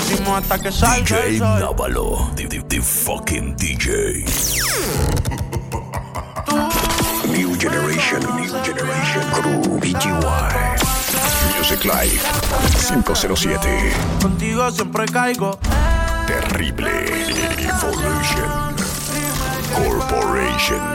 Dimos hasta que salga el DJ sol. Návalo, the fucking DJ. New Generation Crew BGY Music Live 507. Contigo siempre caigo. Terrible Evolution Corporation.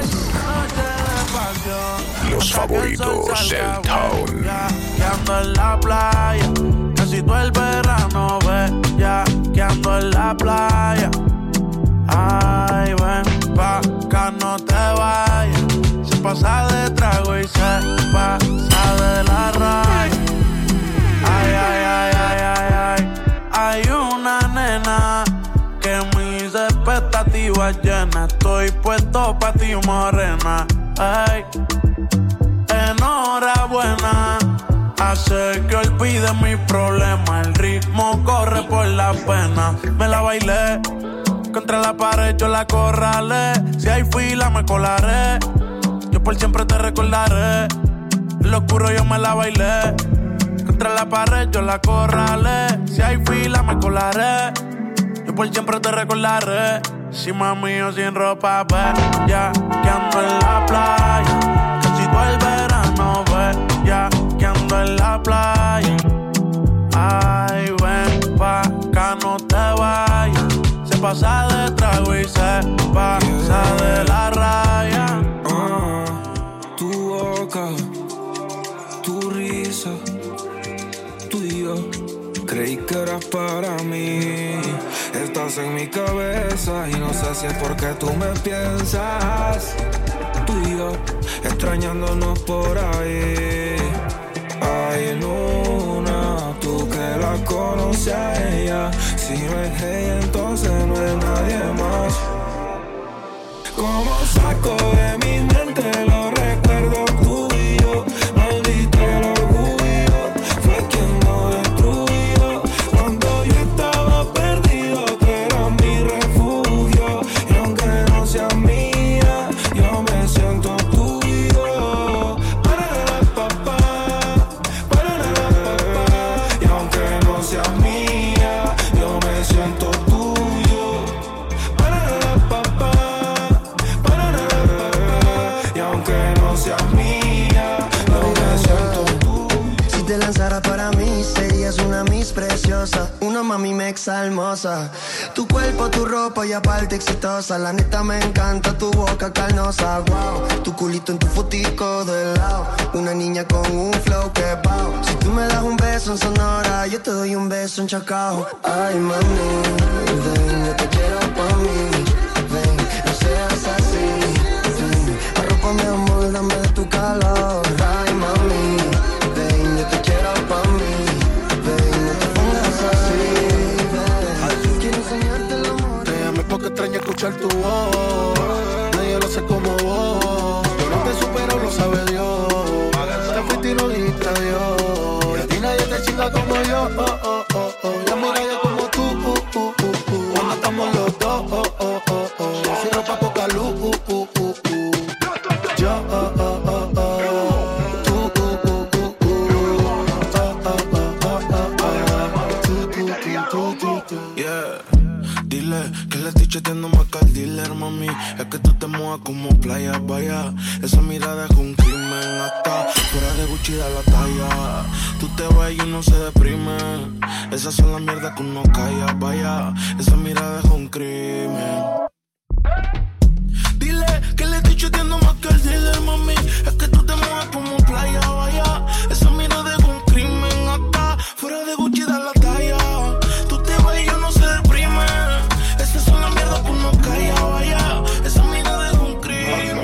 Los favoritos del town. Que ando en la playa, casi todo el verano, ve. Ya que ando en la playa. Ay, ven pa' acá, no te vayas. Se pasa de trago y se pasa de la raya. Ay, ay, ay, ay, ay, ay. Hay una nena que mis expectativas llena. Estoy puesto pa' ti, morena. Ay, enhorabuena. Hace que olvide mis problemas. El ritmo corre por la pena. Me la bailé. Contra la pared yo la acorralé. Si hay fila me colaré. Yo por siempre te recordaré. En lo oscuro yo me la bailé. Contra la pared yo la acorralé. Si hay fila me colaré. Yo por siempre te recordaré. Si mami yo sin ropa, ve. Ya que ando en la playa. Casi todo el verano, ve. Ya que ando en la playa. Ay, ven pa' acá, no te vayas. Se pasa de trago y se pasa de la raya. Tu boca, tu risa, tú y yo. Creí que eras para mí. Estás en mi cabeza y no sé si es porque tú me piensas. Tú y yo, extrañándonos por ahí. Ay, Luna, tú que la conoces a ella. Si no es ella, entonces no es nadie más. Como saco de mi mente los recuerdos tuyos. Maldito el orgullo, fue quien lo destruyó. Cuando yo estaba perdido, tú eras mi refugio. Y aunque no seas mía, yo me siento tuyo. Papá. Y aunque no seas mía, yo me siento tuyo. Papá. Y aunque no seas mía, yo me siento tuyo. Si te lanzara para mí, serías una Miss preciosa, una mami mexa hermosa. Tu cuerpo, tu ropa y aparte exitosa. La neta me encanta tu boca carnosa, wow. Tu culito en tu fotico de lado. Una niña con un flow que pao. Si tú me das un beso en Sonora, yo te doy un beso en Chacao. Ay, mami, ven, yo te quiero pa' mí. Ven, no seas así. Ven, arrópame, amor, dame de tu calor. Ay, mami, ven, yo te quiero pa' mí. Ven, no te pongas así. Ven, quiero enseñarte el amor. Te llamé porque extraño escuchar tu voz. Nadie lo hace como vos. Yo no te supero, lo sabe Dios. Te fuiste y no dijiste adiós. Y a ti nadie te chinga como yo. Y a mí nadie como tú. Cuando estamos los dos. Sin ropa, poca luz. Yo. Yeah. Dile que le estoy chateando más que al dealer, mami. Es que tú te muevas como playa, vaya. Esa mirada es un crimen. Hasta fuera de Gucci da la talla. Tú te vas y uno se deprime. Esas son las mierdas que uno calla, vaya. Esa mirada es un crimen. Dile que le estoy chateando más que al dealer, mami. Es que tú te muevas como playa, vaya. Esa mirada es un crimen. Hasta fuera de Gucci da la talla. Tú te vas y uno se deprime. Esas son las mierdas que uno calla, vaya. Esa mirada es un crimen.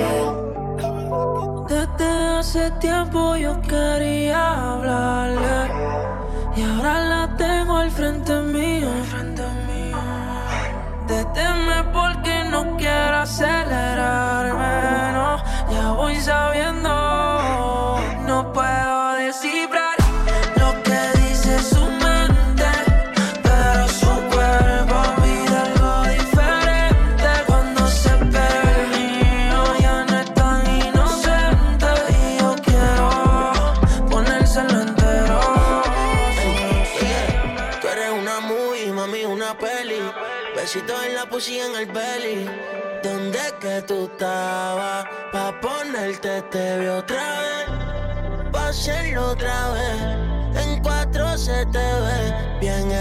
Desde hace tiempo yo quería hablarle y ahora la tengo al frente mío. Detente porque no quiero acelerarme, no. Ya voy sabiendo, no puedo descifrar lo que dice su mente, pero su cuerpo pide algo diferente. Cuando se perdió ya no es tan inocente y yo quiero ponérselo entero. Tú eres una movie, mami, una peli. Besitos en la pussy en el belly. ¿Dónde que tú estabas? Pa' ponerte te vi otra vez. Pa' hacerlo otra vez. En 4 se te ve bien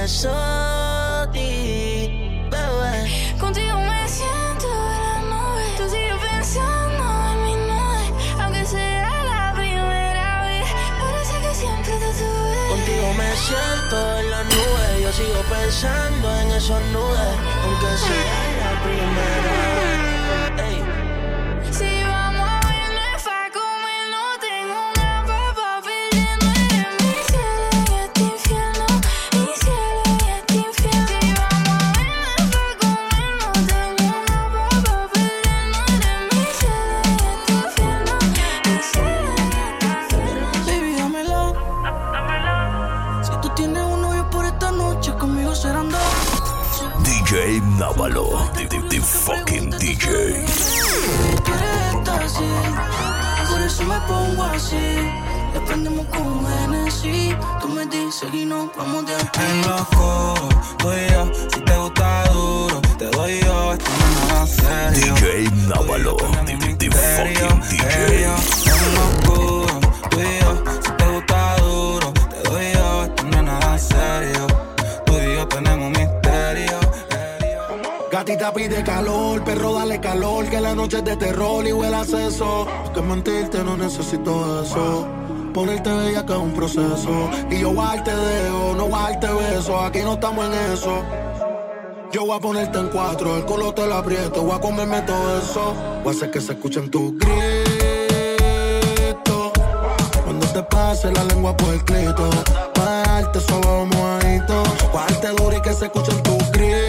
exótico, bebé. Contigo me siento en la nube. Tú sigues pensando en mi nube. Aunque sea la primera vez, parece que siempre te tuve. Contigo me siento en la nube. Yo sigo pensando en esos nudes. Aunque sea la primera vez. Ey. Si vamos a vernos pa' comer, no tengo una papa pidiendo. Eres mi cielo y este infierno, mi cielo y este infierno. Si vamos a vernos pa' comer, no tengo una papa pidiendo. Eres mi cielo y este infierno, mi cielo y este infierno. Baby, dámela. Si tú tienes un novio por esta noche, conmigo serán 2. DJ Návalo, the fucking DJ. Por eso me pongo así. Le prendemos con un Genesis. Tú me dices y nos vamos de aquí. En loco, tú y yo. Si te gusta duro, te doy yo. Esto no es nada serio. DJ Návalo, the fucking DJ. En loco, tú y yo. Si te gusta duro, te doy yo. Esto no es nada serio. Tú y yo tenemos misterio. Gatita pide calor, perro dale calor, que la noche es de terror y huele a seso. Que mentirte no necesito eso. Ponerte bella que es un proceso. Y yo guardarte dejo, no guardarte beso. Aquí no estamos en eso. Yo voy a ponerte en 4, el culo te lo aprieto. Voy a comerme todo eso. Voy a hacer que se escuchen tus gritos. Cuando te pase la lengua por el clito. Pa' dejarte suave mojadito. Voy a darte duro y que se escuchen tus gritos.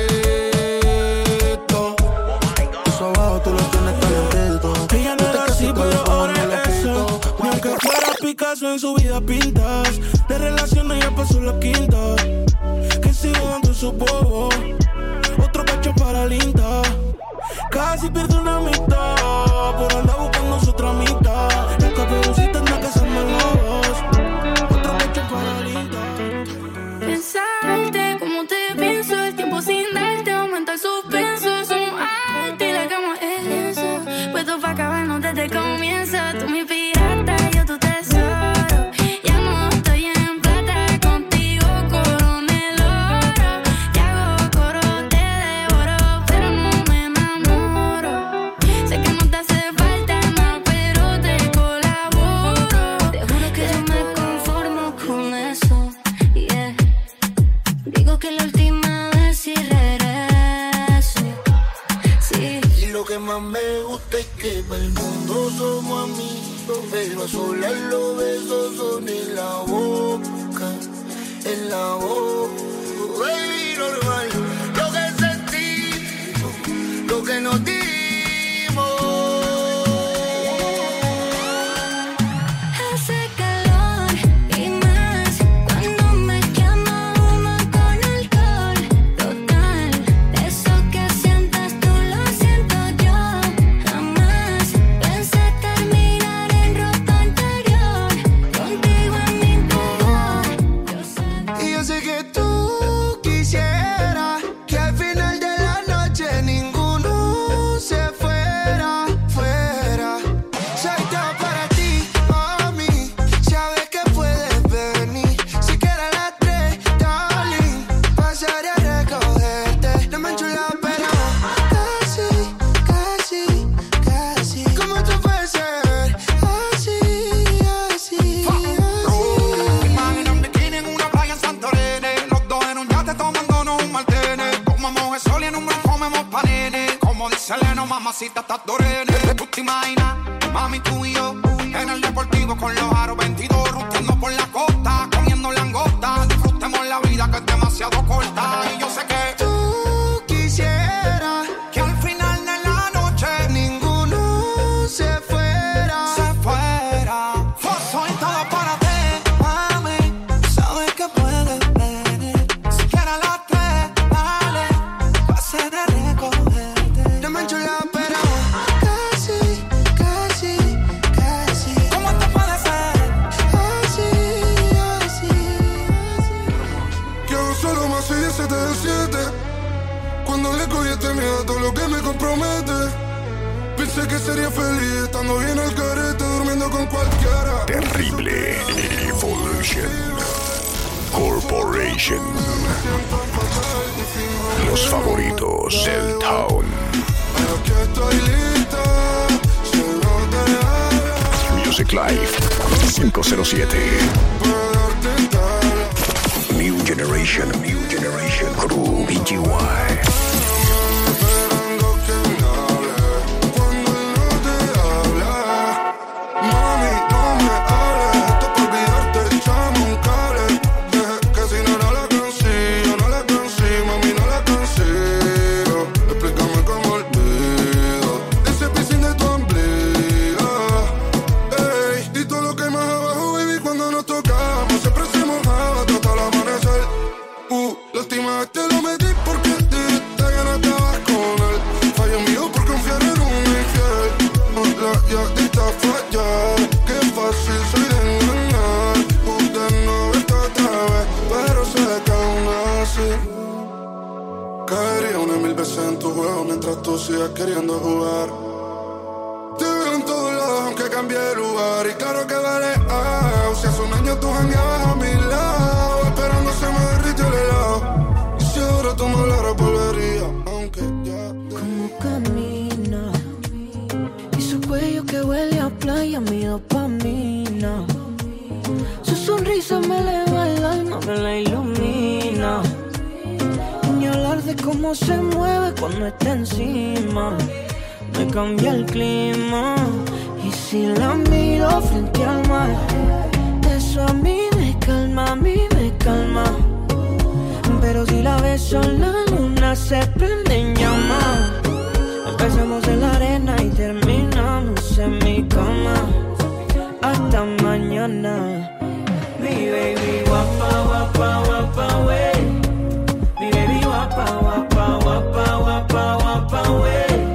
Tú lo tienes calentito. Ella no era así, pero ahora es eso. Ni aunque fuera Picasso en su vida pintas. De relación ella pasó la quinta. Que sigo dando su bobo. Otro cacho para linda. Casi pierde una mitad. Por andar buscando su tramita. La caperucita anda cazando lobos. Otro cacho para linda. Pensarte como te pienso, el tiempo sin darte aumenta el suspenso. Somos arte y la cama es lienzo. Puesto pa' acabarnos desde el comienzo. Tú mi pirata, yo tu tesoro. Ya no estoy en plata, contigo coroné el oro. Te hago coro, te devoro, pero no me enamoro. Sé que no te hace falta nada, pero te colaboro. Te juro que yo me conformo con eso, yeah. Digo que la última vez sí regreso, sí. Y lo que más me gusta es que para el mundo somos amigos, pero a solas los besos son en la boca, en la boca. Baby, normal, lo que sentimos, lo que nos dimos. Hace calor y más cuando me llama uno con alcohol. Total, eso que sientas tú lo siento yo. Jamás pensé terminar en ropa interior. Contigo en mi interior. Y yo sé que tú quisieras que al final de la noche ninguno se fuera, fuera. Soy todo para ti, mami. Sabes que puedes venir. Si quieres a las 3, darling, pasaré a recogerte. No me enchula, pero casi, casi, casi. ¿Cómo tú puedes ser así, así, así? Imagen en bikini en una playa en Santorini. Los dos en un yate tomándonos un martini. Comamos el sol y en un mes comemos panini. Como dice Leno, mamacita, estás dorene. Tú te imaginas, mami, tú y yo en el deportivo con los aros 22, ruteando por la costa, comiendo langosta. Disfrutemos la vida que es demasiado corta. Y yo sé que Tú quisieras que al final de la noche ninguno se fuera. se fuera. Soy todo para ti, mami. Sabes que puedes venir. Si quieres a las 3, dale, pasaré a recogerte. No me enchula, pero casi, casi, casi. ¿Cómo te puede ser? Así, así, así. Quiero solo más 6 7 del 7. cuando le cogí este miedo a todo lo que me compromete. Pensé que sería feliz estando bien al carete, durmiendo con cualquiera. Terrible Evolution Corporation. Los favoritos del Town. Aquí estoy lista, si no te habla. Music Live 507. New Generation Crew BGY. Queriendo jugar. Te veo en todos lados aunque cambié de lugar. Y claro que vale, si hace un año tú jangueabas a mi lado, esperando se me derritió el helado. Y si ahora tú me hablaras volvería, aunque ya. Como camina y su cuello que huele a playa, mi dopamina. Su sonrisa me eleva el alma, me la ilumina. Ni hablar de cómo se mueve cuando está encima. Me cambia el clima. Y si la miro frente al mar, eso a mí me calma, a mí me calma. Pero si la beso la luna se prende en llamas. Empezamos en la arena y terminamos en mi cama. Hasta mañana. Mi baby guapa, guapa, guapa, wey. Mi baby guapa, guapa, guapa, guapa, guapa, wey.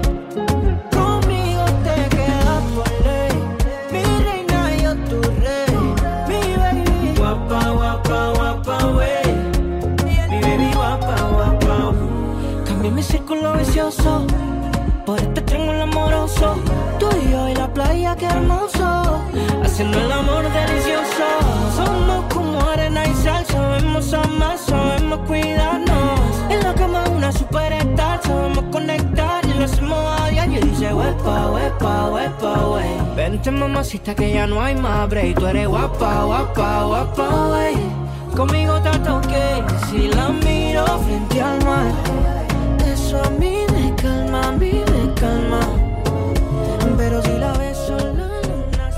Conmigo te quedas por ley. Mi reina, yo tu rey. Mi baby guapa, guapa, guapa, wey. Mi baby guapa, guapa. Cambié mi círculo vicioso por este triángulo amoroso. Tú y yo y la playa, qué hermoso. Haciendo el amor delicioso. Somos como arena y sal. Sabemos amar, sabemos cuidarnos. En la cama una superstar. Sabemos conectar y lo hacemos a diario. Y dice huepa, huepa, huepa, wey. Vente mamacita que ya no hay más break. Tú eres guapa, guapa, guapa, wey. Conmigo tanto que si la miro frente al mar, eso a mí me calma, a mí me calma. Pero si la beso la luna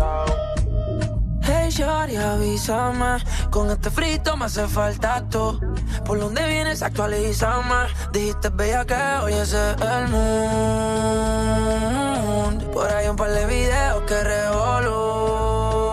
se... Hey shorty, avísame. Con este frito me hace falta todo. ¿Por dónde vienes? Actualízame. Dijiste bella que hoy es el mundo. Por ahí un par de videos que revolú.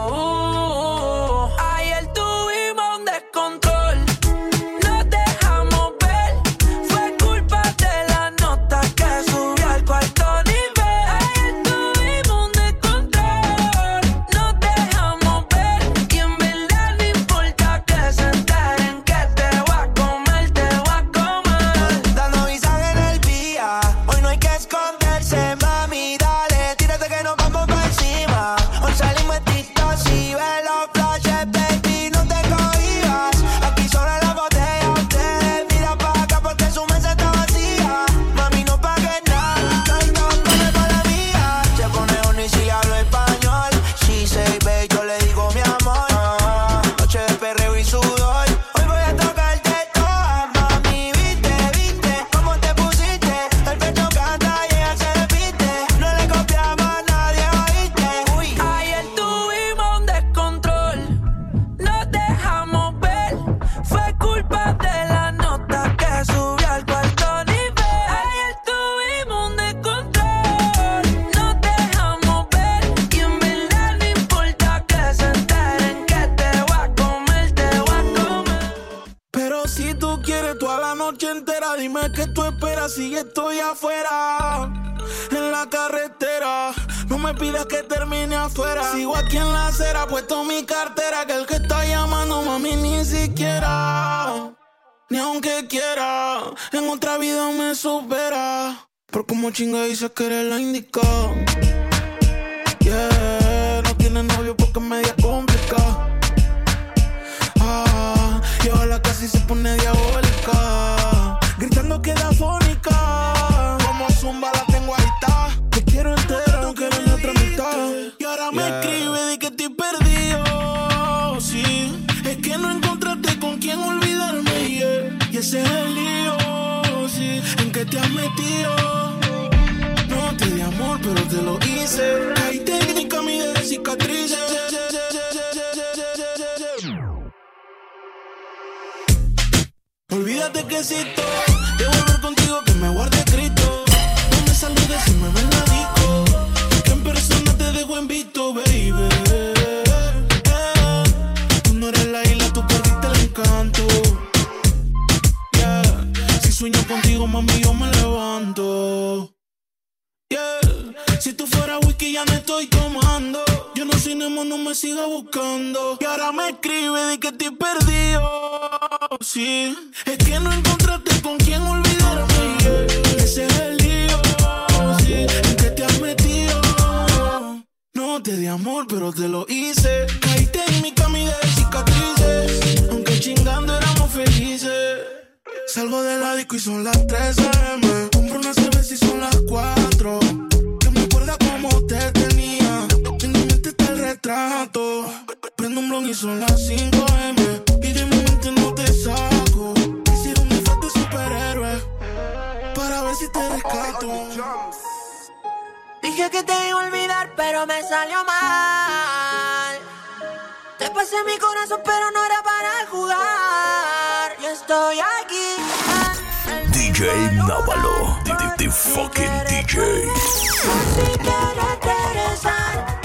Si estoy afuera, en la carretera, no me pidas que termine afuera. Sigo aquí en la acera, puesto mi cartera, que el que está llamando, mami, ni siquiera. Ni Ni aunque quiera, en otra vida me supera. Por como chinga dices que eres la indicada. Yeah, no tiene novio porque es media complicada. Y ojalá casi se pone diabólica, gritando que da fónica. Como zumba la tengo agitada. Te quiero entera, no quiero ni otra mitad. Y ahora me escribe de que estoy perdido. Sí, es que no encontraste con quién olvidarme, yeah. Y ese es el lío, sí, en que te has metido. No te di amor, pero te lo hice. Hay técnica, mi de cicatrices. Olvídate que existo, de volver contigo que me guarde escrito. No me saludes si me ves la disco, que en persona te dejo en visto, baby. Tú no eres la isla, tú perdiste el encanto. Yeah. Si sueño contigo, mami, yo me levanto. Yeah. Si tú fueras whisky, ya no estoy tomando. Yo no soy Nemo, no me sigas buscando. Y ahora me escribe de que estoy perdido. Sí, es que no encontraste con quién olvidarme, yeah. Ese es el lío, sí, en que te has metido. No te di amor, pero te lo hice. Caíste en mi camino de cicatrices. Aunque chingando éramos felices. Salgo de la disco y son las 3 AM. Compro una cerveza y son las 4. Que me acuerda cómo te tenía. En mi mente está el retrato. Prendo un blog y son las 5 AM. Y de mi mente no te saco. Hicieron mi disfraz de superhéroe para ver si te rescato. Dije que te iba a olvidar, pero me salió mal. Te pasé mi corazón, pero no era para jugar. Yo estoy aquí. DJ Návalo, the fucking DJ. Si quieres regresar.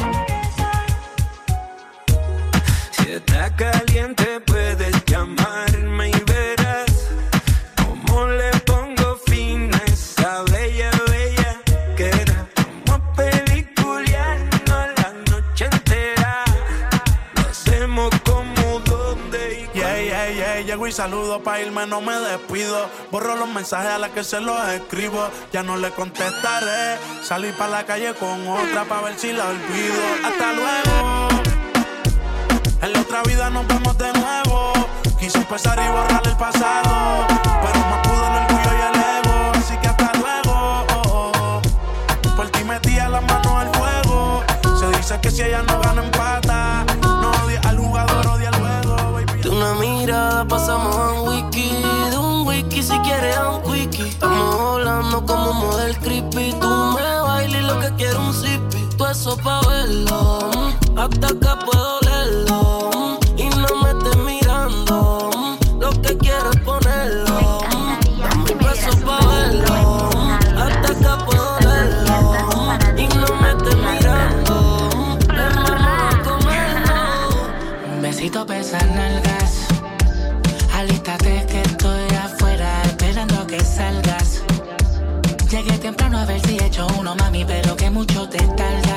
Si está caliente puedes llamarme y verás cómo le pongo fin a esa bella, bella que era como peliculeando la noche entera. Lo hacemos como donde y llego y saludo pa' irme, no me despido. Borro los mensajes a las que se los escribo. Ya no le contestaré. Salí pa' la calle con otra pa' ver si la olvido. Hasta luego. En la otra vida nos vemos de nuevo. Quise empezar y borrar el pasado, pero más pudo el orgullo y el ego. Así que hasta luego. Por ti metía las manos al fuego. Se dice que si ella no gana empata. No odia al jugador, odia al juego, baby. De una mirada pasamos a un wiki. De un wiki si quieres a un quickie. Estamos hablando como model creepy. Tú me bailas y lo que quiero un zippy. Tú eso pa' verlo. Hasta acá puedo leerlo. Y no me estés mirando. Lo que quiero es ponerlo. Dame un beso pa' verlo. Hasta acá puedo leerlo. Y no me estés mirando. Vamos a comerlo. Un besito pesa nalgas. Alístate que estoy afuera esperando que salgas. Llegué temprano a ver si he hecho uno, mami, pero que mucho te tardas.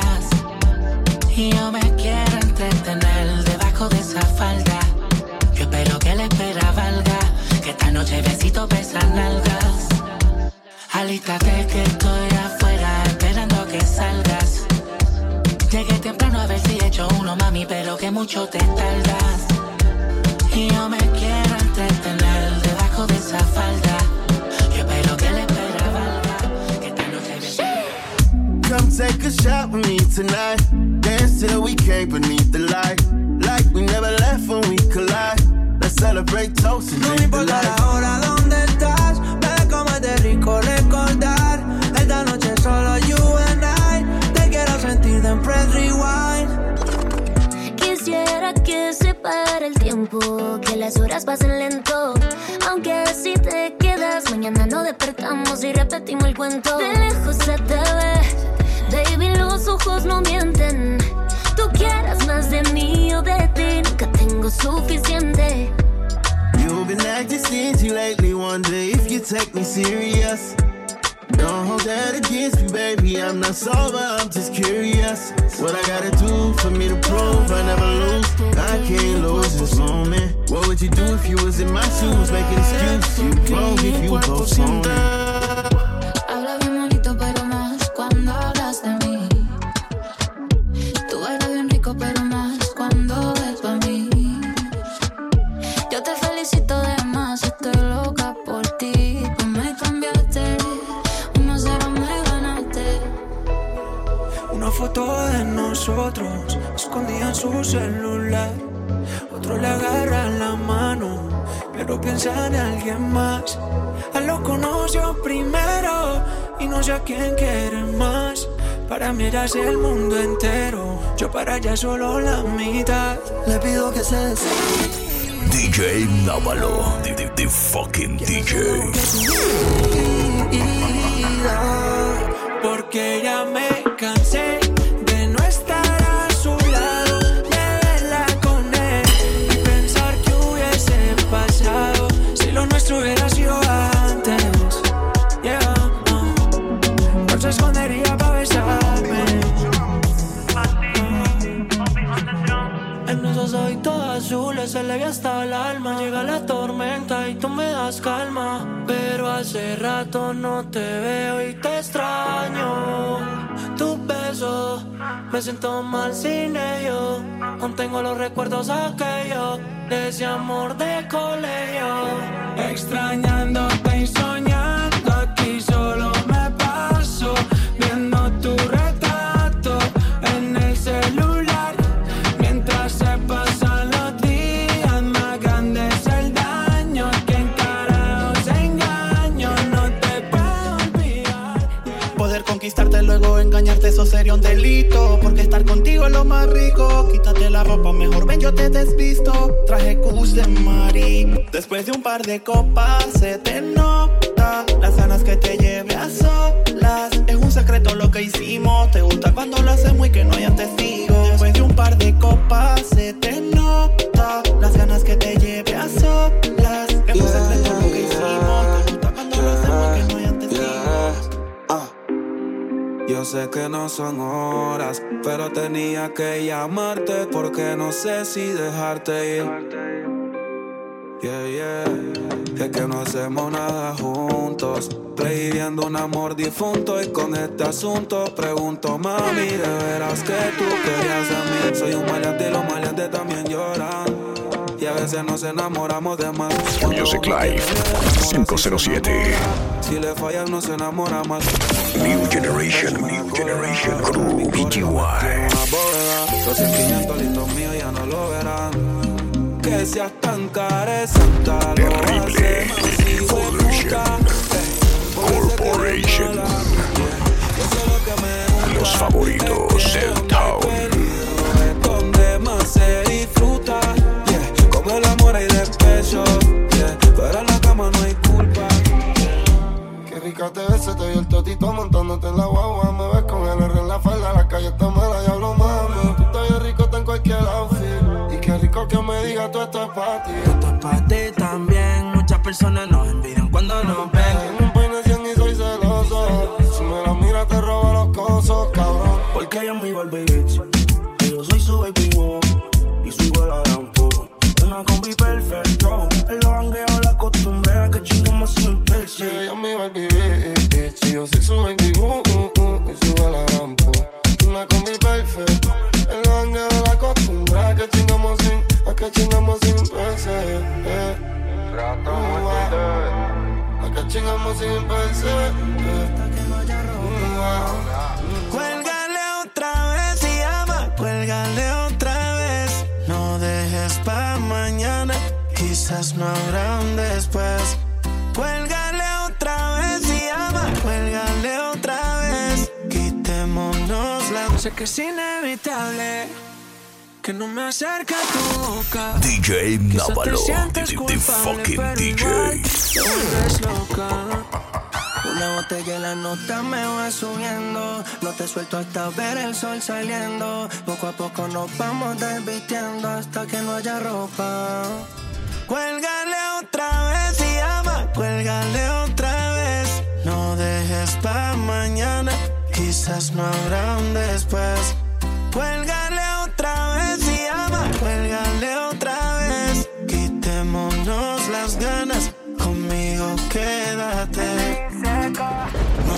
Y yo me quiero entretener debajo de esa falda. Yo espero que la espera valga, que esta noche besito pesa nalgas. Alístate que estoy afuera esperando que salgas. Llegué temprano a ver si he hecho uno, mami, pero que mucho te tardas. Y yo me quiero entretener debajo de esa falda. Yo espero que la espera valga, que esta noche besito. Come take a shot with me tonight. Dance till we can't beneath the light. Like we never left when we collide. Let's celebrate toast and drink the light. No me importa la hora donde estás. Ve como es de rico recordar. Esta noche solo you and I. Te quiero sentir, then press rewind. Quisiera que se pare el tiempo, que las horas pasen lento. Aunque si te quedas, mañana no despertamos y repetimos el cuento. De lejos se te ve, baby, los ojos no mienten. Tú quieras más de mí o de ti, nunca tengo suficiente. You've been acting stingy lately, wonder if you take me serious. Don't hold that against me, baby, I'm not sober, I'm just curious. What I gotta do for me to prove I never lose? I can't lose this moment. What would you do if you was in my shoes, make an excuse? mi cuerpo siente. Habla bien bonito, pero más cuando hablas de mí. Tú eres bien rico, pero más cuando ves pa' mí. Yo te felicito de más, estoy loca por ti. Tú me cambiaste, 1-0 me ganaste. Una foto de nosotros, escondida en su celular. Otro le agarra la mano, pero piensa en alguien más. A lo conoció primero y no sé a quién quiere más. Para mí eras el mundo entero, yo para ella solo la mitad. Le pido que se DJ Návalo, the fucking DJ. Porque ya me cansé de no estar a su lado, de verla con él y pensar que hubiese pasado si lo nuestro hubiera sido antes. Yeah, no se escondería pa' besarme. En esos ojitos azules se le ve hasta el alma. Llega la tormenta y tú me das calma, pero hace rato no te veo y te extraño. Tus besos, me siento mal sin ellos. Aún tengo los recuerdos aquellos de ese amor de colegio. Extrañándote y soñando aquí solo me paso viendo tu retrato en el celular. Mientras se pasan los días, más grande es el daño. ¿Quién carajo se engaño? No te puedo olvidar. Poder conquistarte, luego engañarte, eso sería un delito. Porque estar contigo es lo más rico. Quítate la ropa, mejor ven, yo te desvisto. Traje cus de Mari. Después de un par de copas se te nota las ganas que te lleve a solas. Es un secreto lo que hicimos. Te gusta cuando lo hacemos y que no haya testigos. Después de un par de copas se te nota las ganas que te lleve a solas. Es un secreto lo que hicimos. Te gusta cuando lo hacemos y que no haya testigos. Yo sé que no son horas, pero tenía que llamarte porque no sé si dejarte ir. Es que no hacemos nada juntos, viviendo un amor difunto. Y con este asunto pregunto, mami, ¿de veras que tú querías de mí? Soy un maleante y los maleantes también lloran. Y a veces nos enamoramos de más. Music Live 507. Si le fallas no se enamora más. New Generation Crew BGY. Los sentimientos lindos míos ya no lo verán. Que seas tan cara santa. Terrible Corporation. Los favoritos del Town. Donde más se disfruta. Como el amor hay despecho. Pero en la cama no hay culpa. Qué rica te ves, te vio el totito montándote en la guagua. Me ves con el R en la falda, la calle está mala y hablo mami. Tú estás bien rico, está en cualquier outfit. Y qué rico que me digas tú esto es pa' ti. Esto es pa' ti también. Muchas personas nos envidian cuando nos ven. Tengo un peine 100 y soy celoso. Si me la miras te robo los cosos, cabrón. Porque ella es mi baby bitch y yo soy su baby boy. Y soy igual a gran po. Una combi perfecto. En los jangueos la costumbre a que chingamos sin Sí, ella es mi baby bitch y yo soy su baby y sube la rampa. Una combi perfecta. El jangueo la costumbre a que chingamos sin pensar. A que chingamos sin pensar. Cuélgale otra vez y llama, cuélgale otra vez. No dejes pa' mañana, quizás no habrá un después. Cuélgale otra vez y llama, cuélgale otra vez. Quitémonos la... Sé que es inevitable que no me acerque a tu boca. DJ Návalo, the fucking DJ. Una botella y la nota me va subiendo. No te suelto hasta ver el sol saliendo. Poco a poco nos vamos desvistiendo hasta que no haya ropa. Cuélgale otra vez y llama, cuélgale otra vez. No dejes pa' mañana, quizás no habrá un después. Cuélgale otra vez y llama, cuélgale otra vez. Quitémonos las ganas, conmigo queda.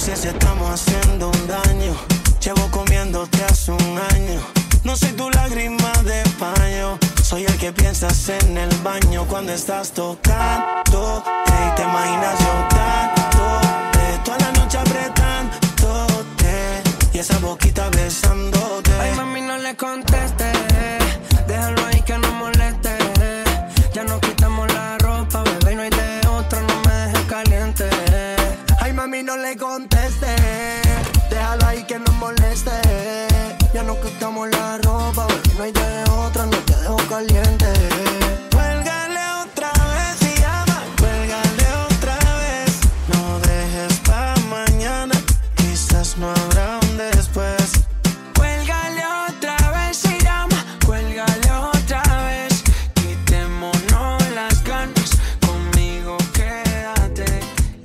sé si estamos haciendo un daño. Llevo comiéndote hace un año. No soy tu lágrima de paño. Soy el que piensas en el baño cuando estás tocando. Y te imaginas yo dándote toda la noche apretándote y esa boquita besándote. Ay, mami, no le contestes. Déjalo ahí que no moleste. Ya nos quitamos la ropa, bebé, y no hay de otra. No me dejes caliente. Ay, mami, no le conteste. Déjalo ahí que no moleste. Ya nos quitamos la ropa, bebé, no hay de otra. No te dejo caliente. Cuélgale otra vez y llama. Cuélgale otra vez. No dejes pa' mañana. Quizás no habrá un después. Cuélgale otra vez y llama. Cuélgale otra vez. Quitémonos las ganas. Conmigo quédate.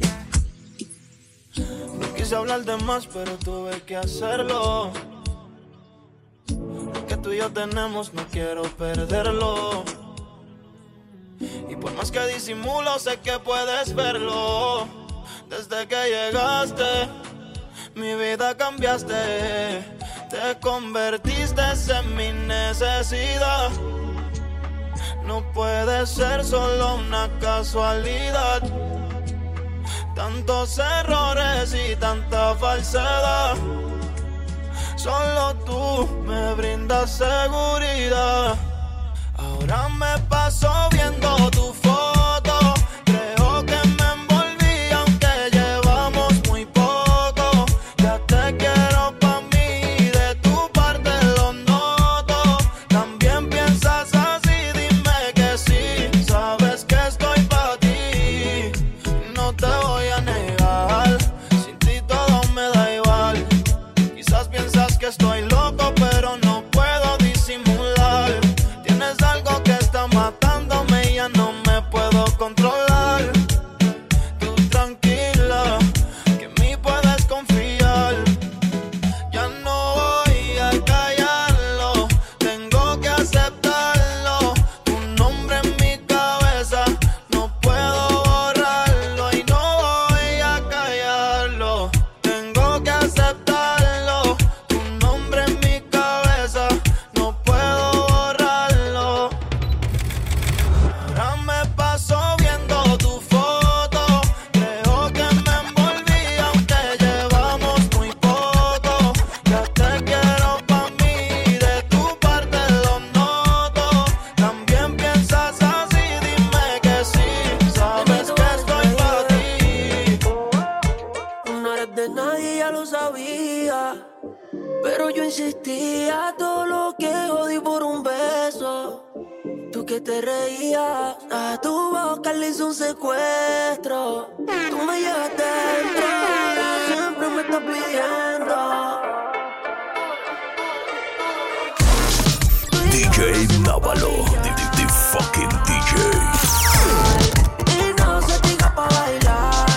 No quise hablar de más, pero tuve que hacerlo. Lo que tú y yo tenemos no quiero perderlo. Y por más que disimulo sé que puedes verlo. Desde que llegaste mi vida cambiaste. Te convertiste en mi necesidad. No puede ser solo una casualidad. Tantos errores y tanta falsedad. Solo tú me brindas seguridad. Ahora me paso viendo tu foto. Creo que me envolví aunque llevamos muy poco. Ya te quiero pa' mí, de tu parte lo noto. También piensas así, dime que sí. Sabes que estoy pa' ti. No te voy a negar, sin ti todo me da igual. Quizás piensas que estoy loco, pero no puedo disimular. Tienes algo que está matándome y ya no me puedo controlar. Tú tranquila, que en mí puedes confiar. Ya no voy a callarlo, tengo que aceptarlo. Tu nombre en mi cabeza, no puedo borrarlo. Y no voy a callarlo, tengo que aceptarlo. Tu nombre en mi cabeza, no puedo borrarlo. Ahora me paso viendo tu foto. Creo que me envolví aunque llevamos muy poco. Ya te quiero pa' mí, de tu parte lo noto. También piensas así, dime que sí. Sabes que estoy pa' ti. No eres de nadie, ya lo sabía. Pero yo insistía, todo lo que jodí por un beso. Tú que te reías, a tu boca le hice un secuestro. Tú me llevaste dentro, ahora siempre me estás pidiendo. DJ Návalo, the fucking DJ. Y no se diga pa' bailar.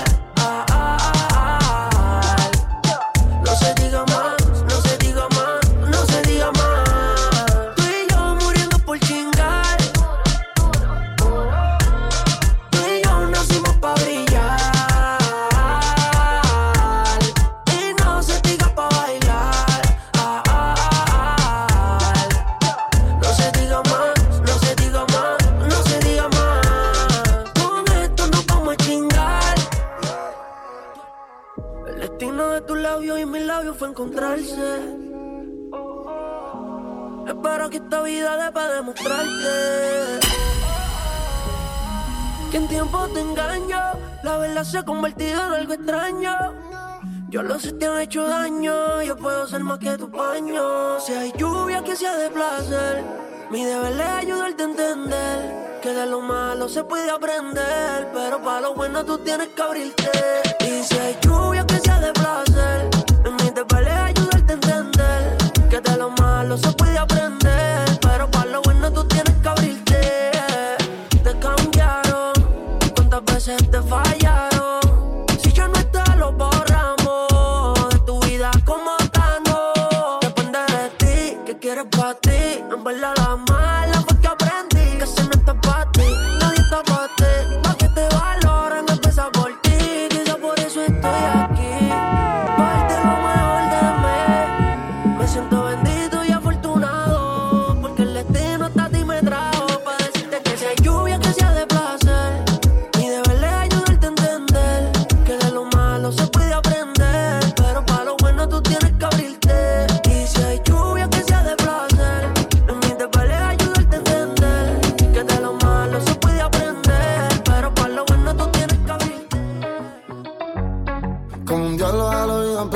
No se diga más, no se diga más, no se diga más. Tú y yo muriendo por chingar. Tú y yo nacimos pa' brillar. Y no se diga pa' bailar. No se diga más, no se diga más, no se diga más. Con esto nos vamos a chingar. El destino de tus labios y mis labios fue encontrarse. Espero que esta vida dé para demostrarte que en tiempo te engaño. La verdad se ha convertido en algo extraño. Yo lo sé, te han hecho daño. Yo puedo ser más que tu paño. Si hay lluvia que sea de placer, mi deber es ayudarte a entender que de lo malo se puede aprender, pero para lo bueno tú tienes que abrirte. Y si hay lluvia que sea de placer, mi deber es ayudarte a entender que de lo malo se puede aprender, pero para lo bueno tú tienes que abrirte. Te cambiaron, cuántas veces te fallaron. Si ya no está, lo borramos de tu vida como Thanos. Depende de ti, ¿qué quieres para ti? En verdad la mala fue que aprendí que si no está para ti, nadie está para ti. Pa' que te valoren, empieza por ti. Quizá por eso estoy aquí.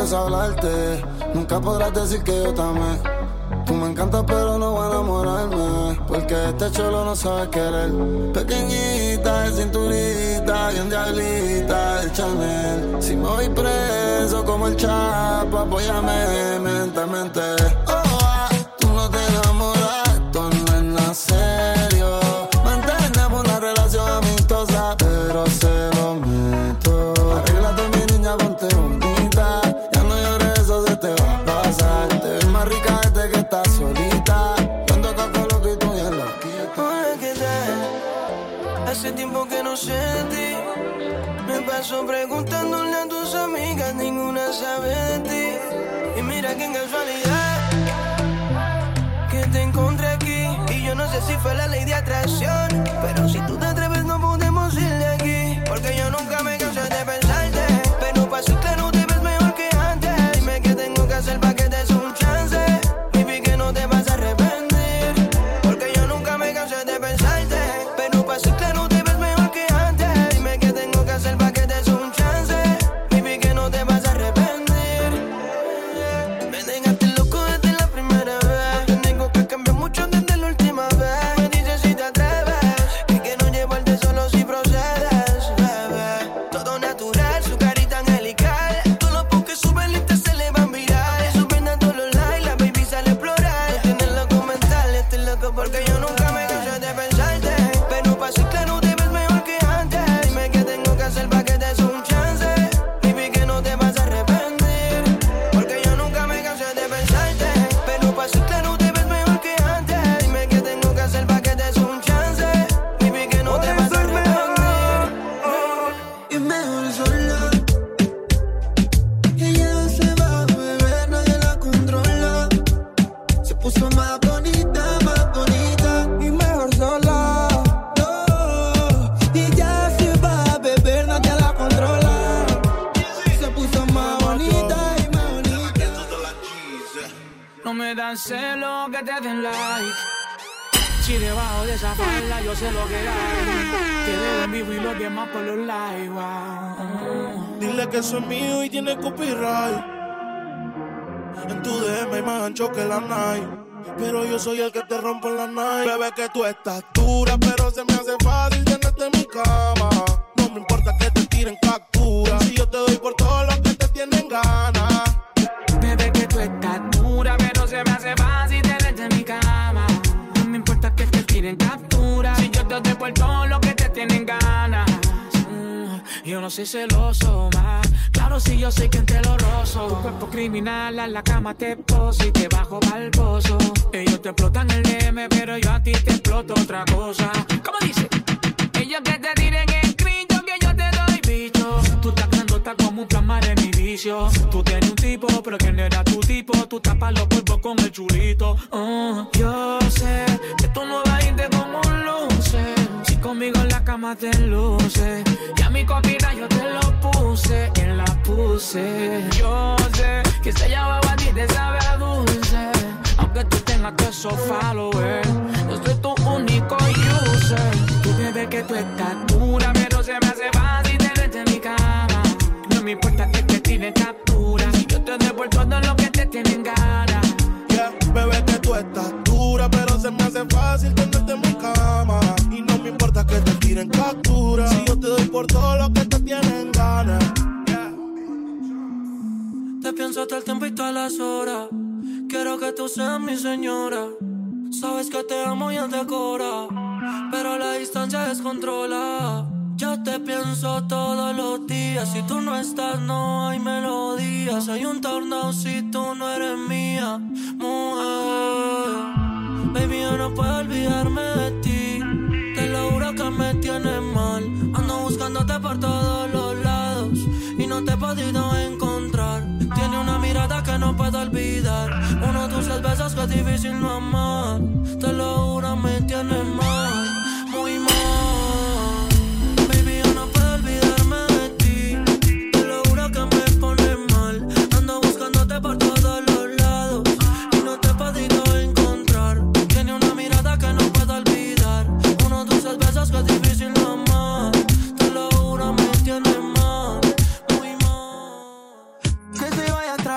es hablarte. Nunca podrás decir que yo te amé. Tú me encantas pero no voy a enamorarme, porque este cholo no sabe querer. Pequeñita, de cinturita, bien diablita, de Chanel. Si me voy preso como el Chapo, apóyame mentalmente. Tú no te enamoras, esto no es nada serio. Mantenemos una relación amistosa, pero se lo meto. Arréglate mi niña, ponte bonita. Ya no llores, eso se te va a pasar. Te ves más rica desde que estás solita. Yo ando acá con lo que tú y en la quita. Hola, ¿qué tal? Hace tiempo que no sé de ti. Me paso preguntándole a tus amigas, ninguna sabe de ti. Y mira qué casualidad que te encontré aquí. Y yo no sé si fue la ley de atracción, pero si tú te atreves no podemos ir de aquí. Porque yo nunca me cansé de pensarte, pero pa' ser claro te ves mejor que antes. Dime qué tengo que hacer pa' que te des un chance. Baby, que no te vas a arrepentir, porque yo nunca me cansé de pensarte, pero pa' ser claro te ves mejor que antes. Dime qué tengo que hacer pa' que te des un chance. Baby, que no te vas a arrepentir. Me dejaste loco desde la primera vez. Te digo que cambió mucho desde la última vez. Me dices si te atreves, que no llevarte solo si procedes, bebé. Todo natural, su carita angelical. Todos los posts que sube el Insta se le van viral. Subiendo todos los likes, la baby sale a explorar. No tienes loco mental, estoy loco porque yo nunca me cansé de pensarte, pero pa' ser claro te ves mejor que antes. Dime qué tengo que hacer pa' que te des un chance. Baby, que no te vas a arrepentir, porque yo nunca me cansé de pensarte, pero pa' ser claro te ves mejor que antes. Dime qué tengo que hacer pa' que te des un chance. Baby, que no te vas a arrepentir. Y mejor sola. Que ella se va a beber, nadie la controla. Se puso más bonita, y mejor sola. No, y ella se va a beber, nadie la controla. Se puso más bonita y más bonita. No me dan celos que te den like. Si debajo de esa falda yo sé lo que hay. Te veo en vivo y los demás por los likes. Wow. Dile que eso es mío y tiene copyright. En tu DM hay más ancho que la night, pero yo soy el que te rompo en la night. Bebé, que tú estás dura, pero se me hace fácil tenerte en mi cama. No me importa que te tiren captura, si yo te doy por todo lo que te tienen ganas. Bebé, que tú estás dura, pero se me hace fácil tenerte en mi cama. No me importa que te tiren captura, si yo te doy por todo lo que te tienen ganas. Yo no soy celoso, más claro si yo soy quien te lo rozo. Tu cuerpo criminal, a la cama te poso y te bajo pa'l pozo. Ellos te explotan el DM, pero yo a ti te exploto otra cosa. ¿Cómo dice? Ellos que te tiren escrito que yo te doy bicho. Tú estás grandota como un plasmar en mi vicio. Tú tienes un tipo, pero que no era tu tipo. Tú tapas los cuerpos con el chulito. Yo sé que tú no vas a irte como un luce. Si conmigo en la cama te luce. Y a mi comida yo te lo puse, en la puse. Yo sé que esa llave a ti te sabe a dulce. Aunque tú tengas que esos followers, yo soy tu único user. Tú bebes que tú estás dura, pero se me hace fácil tenerte en mi cama. No me importa que te tiren captura, si yo te doy por todo lo que te tienen ganas. Yeah, bebé, que tú estás dura, pero se me hace fácil tenerte en mi cama. Y no me importa que te tiren captura, si yo te doy por todo lo que te tienen ganas. Yeah. Te pienso todo el tiempo y todas las horas. Quiero que tú seas mi señora. Sabes que te amo y te decora, pero la distancia descontrola. Yo te pienso todos los días. Si tú no estás, no hay melodías. Hay un tornado si tú no eres mía, mujer. Baby, yo no puedo olvidarme de ti. Te lo juro que me tienes mal. Ando buscándote por todos los lados y no te he podido encontrar. Tiene una mirada que no puedo olvidar. Uno de tus besos que es difícil no amar. Te lo juro, me tienes mal, muy mal. Baby, yo no puedo olvidarme de ti. Te lo juro que me pones mal. Ando buscándote por todos los lados y no te he podido encontrar. Tiene una mirada que no puedo olvidar. Uno de tus besos que es difícil no amar. Te lo juro, me tienes mal, muy mal. Que se vaya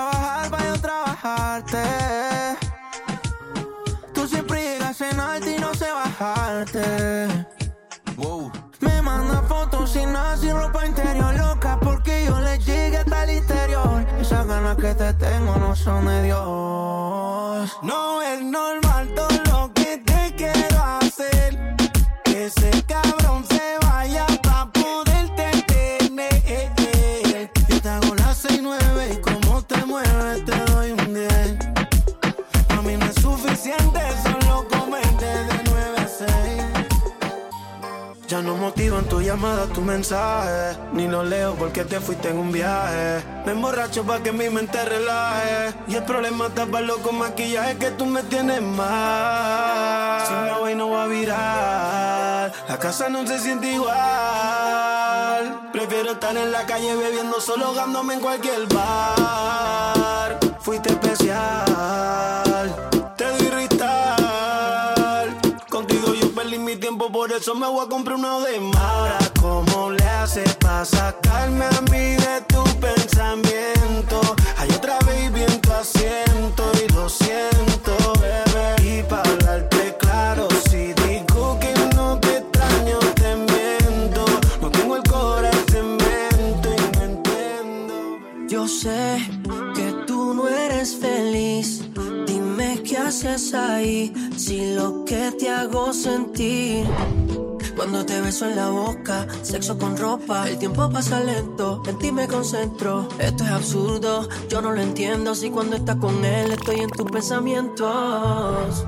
besarte. Wow. Me manda fotos sin nada, sin ropa interior, loca porque yo le llegue hasta el interior. Esas ganas que te tengo no son de Dios. No es normal todo lo que te quiero hacer. Que ese cabrón se vaya pa' poderte tener. Yo te hago las 6-9 y como te mueves te doy un 10. A mí no es suficiente, solo comente de 9 a 6. Ya no motivan tu llamada, tu mensaje. Ni lo leo porque te fuiste en un viaje. Me emborracho pa' que mi mente relaje. Y el problema es taparlo con maquillaje, que tú me tienes mal. Si me voy no voy a virar. La casa no se siente igual. Prefiero estar en la calle bebiendo solo, ahogándome en cualquier bar. Fuiste especial, te doy cristal. Contigo yo perdí mi tiempo, por eso me voy a comprar uno de más. Ahora, ¿cómo le haces para sacarme a mí de tu pensamiento? Hay otra baby en tu asiento y lo siento, bebé. Y para hablarte claro, si digo que no te extraño, te miento. No tengo el corazón cemento y no entiendo. Yo sé que tú no eres feliz. Dime qué haces ahí, si lo que te hago sentir. Cuando te beso en la boca, sexo con ropa, el tiempo pasa lento, en ti me concentro. Esto es absurdo, yo no lo entiendo. Si cuando estás con él estoy en tus pensamientos.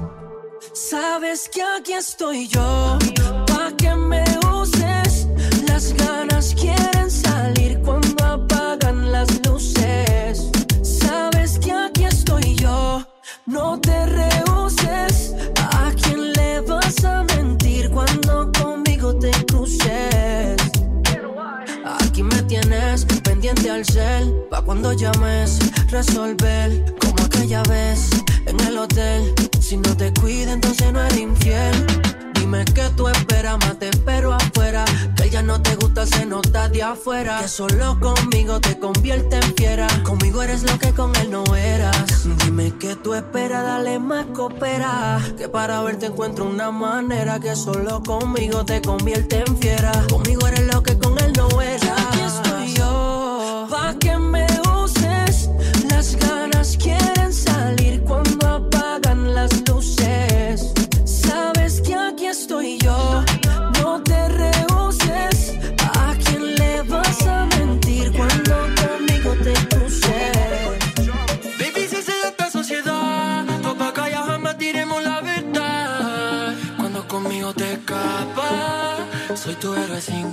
Sabes que aquí estoy yo, pa' que me uses. Las ganas quieren salir cuando apagan las luces. Sabes que aquí estoy yo, no te rehuses. ¿A quién le vas a mentir cuando conmigo te cruces? Aquí me tienes pendiente al cel, pa' cuando llames resolver. Como aquella vez en el hotel. Si no te cuida entonces no eres infiel. Dime qué tú esperas, más te espero afuera. Que ya no te gusta, se nota de afuera. Que solo conmigo te convierte en fiera. Conmigo eres lo que con él no eras. Dime qué tú esperas, dale más, coopera. Que para verte encuentro una manera. Que solo conmigo te convierte en fiera. Conmigo eres lo que con él no eras. Aquí estoy yo, pa' que me uses. Las ganas quieren salir cuando apagan las luces. Sabes que aquí estoy yo, no te rehuses. ¿A quién le vas a mentir cuando conmigo te cruces? Baby, si se da esta sociedad, topa calla jamás diremos la verdad. Cuando conmigo te escapas, soy tu héroe sin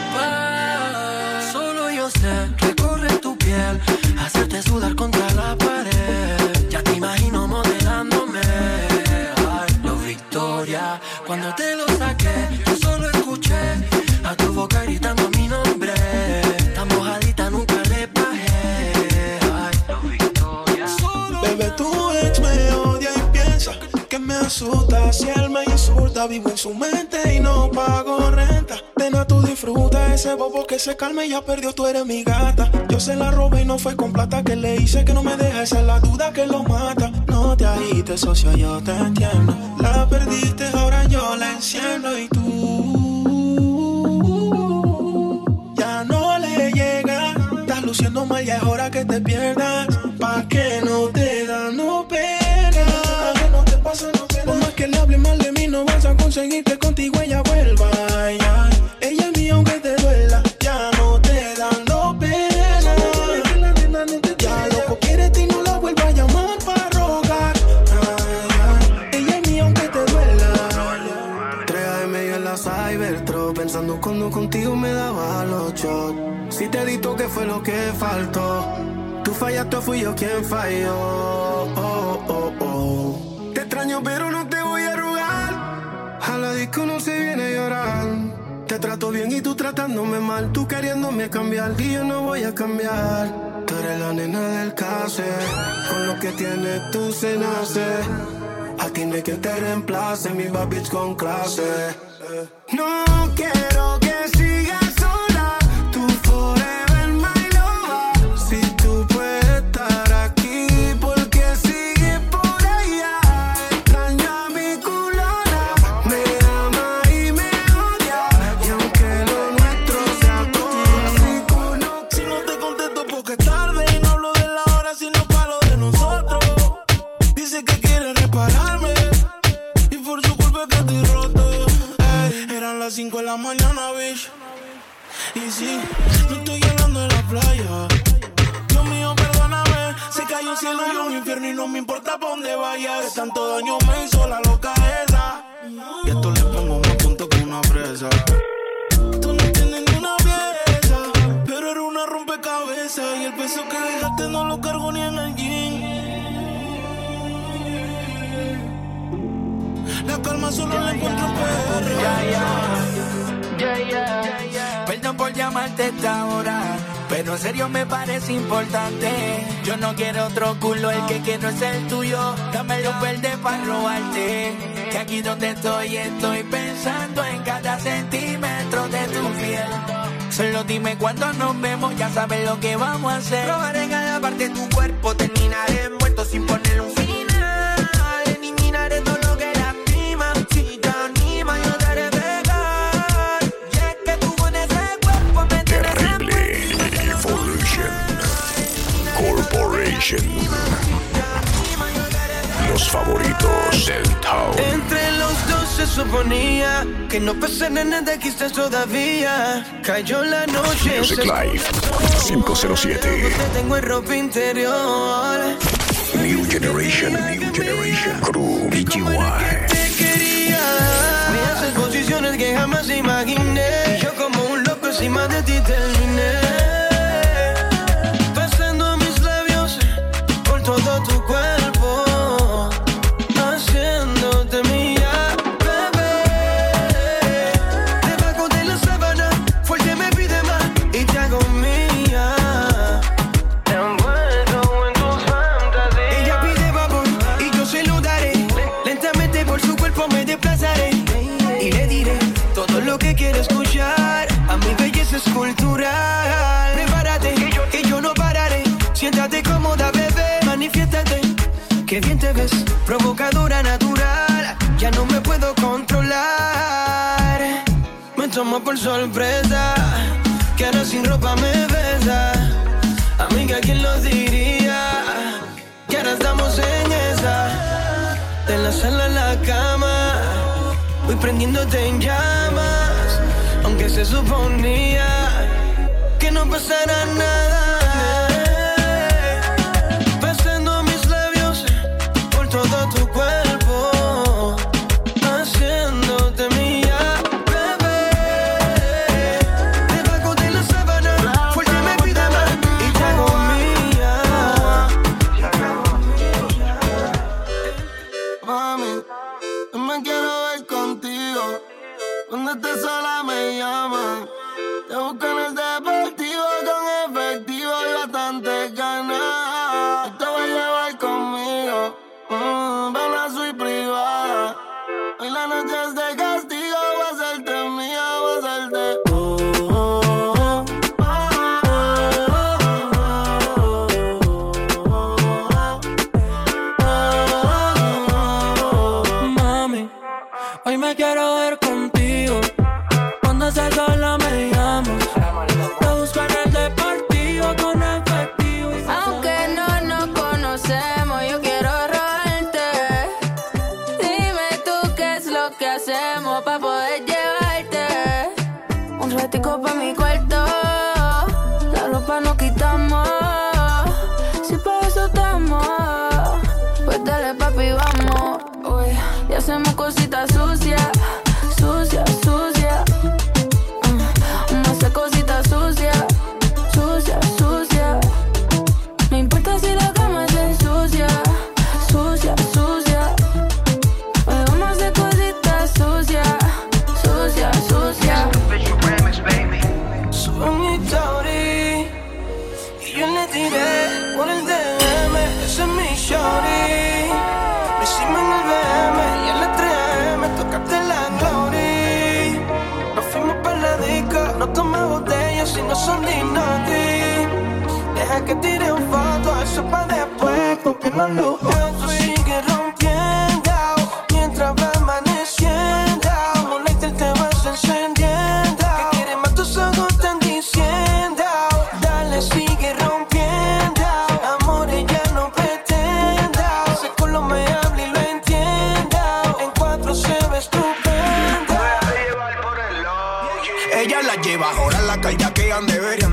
capa. Solo yo sé recorrer tu piel, hacerte sudar contra la pared. Ya te imagino modelándome. Victoria, cuando te lo saqué, yo solo escuché a tu boca gritando mi nombre. Tan mojadita nunca le bajé. Ay, Victoria. Bebé, tu ex me odia y piensa que me asusta. Si él me insulta, vivo en su mente y no pago renta. Nena, tú disfruta ese bobo que se calme, ya perdió, tú eres mi gata. Yo se la robé y no fue con plata, que le hice que no me deja, esa es la duda que lo mata. No te agites, socio, yo te entiendo. La perdiste, ahora yo la enciendo y tú ya no le llegas. Estás luciendo mal, ya es hora que te pierdas. Pa' que no te da, no pena. Que no te pasa, no te da. Por más que le hable mal de mí, no vas a conseguir que contigo ella vuelva. Ya. Ella es mía aunque te duela, ya no te da, no pena. Ya loco quiere ti, no la vuelva a llamar para rogar. Ella es mía aunque te duela. 3 AM yo en la Cybertruck, pensando cuando contigo me daba los shots. Si te dito que fue lo que faltó, tú fallaste o fui yo quien falló. Te extraño pero no te voy a rogar. A la disco no se viene a llorar. Te trato bien y tú tratándome mal. Tú queriéndome cambiar y yo no voy a cambiar. Tú eres la nena del case. Con lo que tienes tú se nace. A ti no hay que te reemplace. Mi bad bitch con clase. No quiero que sigas sola. Tú forever my lover. Si tú puedes estar aquí, porque sigue por allá. Extraño a mi culona. Me ama sí. No estoy hablando de la playa. Dios mío, perdóname. Se cayó un cielo y un infierno y no me importa pa' dónde vaya. Que tanto daño me hizo la loca esa. Y esto le pongo más punto que una presa. Tú no tienes ninguna pieza, pero era una rompecabezas. Y el peso que dejaste no lo cargo ni en el jean. La calma solo la encuentro en PR. Perdón por llamarte a esta hora, pero en serio me parece importante. Yo no quiero otro culo, el que quiero es el tuyo. Dame luz verde para robarte. Que aquí donde estoy pensando en cada centímetro de tu piel. Solo dime cuando nos vemos, ya sabes lo que vamos a hacer. Probaré cada parte de tu cuerpo, terminaré muerto sin ponerle un final. Eliminaré todo lo que lastima. Si te anima, yo te haré pegar. Y es que tú con ese cuerpo me tienes Terrible Evolution Corporation. Los favoritos del town. Entre los dos se suponía que no pasara nada, que estás todavía. Cayó la noche. Music Live 507. Te tengo en ropa interior. New Generation Crew BGY. Te quería. Me haces posiciones que jamás imaginé. Y yo como un loco encima de ti terminé. Pasando mis labios por todo tu cuerpo. Haciéndote mía, bebé. Debajo de la sábana, fuerte me pide más y te hago mía. Te envuelvo en tus fantasías. Ella pide vapor y yo se lo daré. Lentamente por su cuerpo me desplazaré. Y le diré todo lo que quiere escuchar. A mi belleza es cultural. Prepárate, que yo no pararé. Siéntate cómoda, bebé. Manifiéstate. Qué bien te ves, provocadora natural. Ya no me puedo controlar. Me tomo por sorpresa, que ahora sin ropa me besa. Amiga, ¿quién lo diría? Que ahora estamos en esa. De la sala a la cama, voy prendiéndote en llamas. Aunque se suponía que no pasará nada. Todo tu cuerpo, haciéndote mía, bebé. Debajo de la sábana, fuerte me pide más y te hago mía. Mami, yo me quiero ver contigo. Cuando estés sola me llaman. Te busco en el deportivo con efectivo y bastante ganas. Te voy a llevar conmigo. Ven a suite privada. Hoy la noche es de castigo. Voy a hacerte mía, voy a hacerte. Mami, hoy me quiero ver contigo. Cuando estés sola me llamas. Te busco en el deportivo con efectivo. Aunque no nos conocemos, yo quiero ¿qué hacemos pa' poder llevarte? Un ratico pa' mi cuarto, la ropa no quitamos. Si pa' eso estamos, pues dale papi, vamos. Uy, y hacemos cositas sucias, sucias, sucias. Vamos a hacer cositas sucias, sucias, sucias. No importa si la cama se ensucia, sucia, sucia. Sube mi story y yo le tiré por el DM. Ese es mi shorty. Lo hicimos en el BM y en la 3AM tocaste la glory. Nos fuimos pa' la disco, no tomamos botellas y no son ni naughty. Deja que tire un foto, eso pa' después, porque no lo veo. Sigue rompiendo mientras va amaneciendo. Molesta el tema se encendiendo. Que quiere más tus ojos están diciendo. Dale, sigue rompiendo. Amor, ella no pretenda. Ese culo me habla y lo entiendo. En 4 se ve estupenda. Ella la lleva ahora en la calle que anda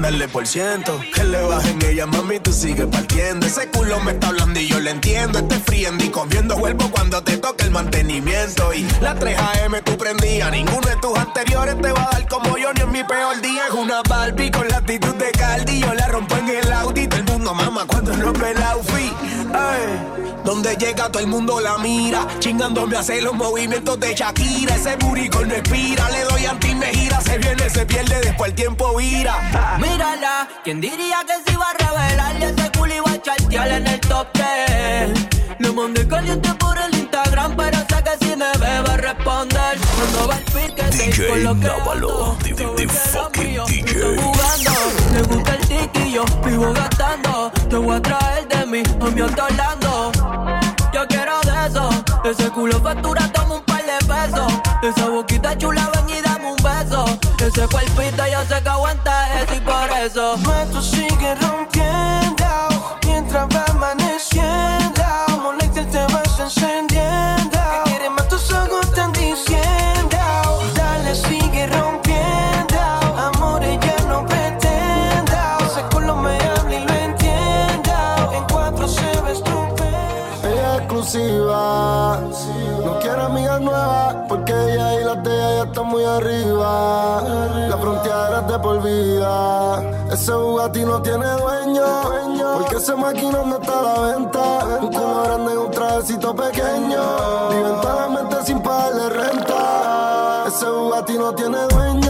darle por ciento. Que le bajen ella, mami, tú sigues partiendo. Ese culo me está hablando y yo le entiendo. Esté friendo y comiendo vuelvo cuando te toque el mantenimiento. Y la 3 AM tú prendías. Ninguno de tus anteriores te va a dar como yo ni en mi peor día. Es una Barbie con la actitud de Cardi. Yo la rompo en el Audi. Todo el mundo mama cuando rompe el outfit. Ay, donde llega todo el mundo la mira. Chingándome hace los movimientos de Shakira. Ese buricol no expira. Le doy anti me gira. Se viene, se pierde, después el tiempo vira. Mírala, ¿quién diría que se iba a revelarle ese culo y iba a chartear en el top 10? Le mandé caliente por el Instagram, pero sé que si me ve va a responder. Cuando va el pique, DJ Návalo, the fucking DJ. Estoy jugando, le gusta el tiquillo, vivo gastando. Te voy a traer de mí a mi Orlando. Yo quiero de eso, ese culo factura, toma un par de pesos. Esa boquita chula, ven y dame un beso. Ese cuerpito yo sé que aguanta eso y por eso tú sigues rompiendo mientras va amaneciendo. Molesta te vas encendiendo. Que quieres más tus ojos están diciendo. Dale, sigue rompiendo. Amor, ella no pretende. Ese culo me habla y lo entiendo. En 4 se ve estupendo. Ella es exclusiva. No quiere amigas nuevas porque ella y las de ella están muy arriba. La frontera es de por vida. Ese Bugatti no tiene dueño. Porque ese máquina no está a la venta. Un culo grande y un trajecito pequeño. Viven toda la mente sin pagarle renta. Ese Bugatti no tiene dueño.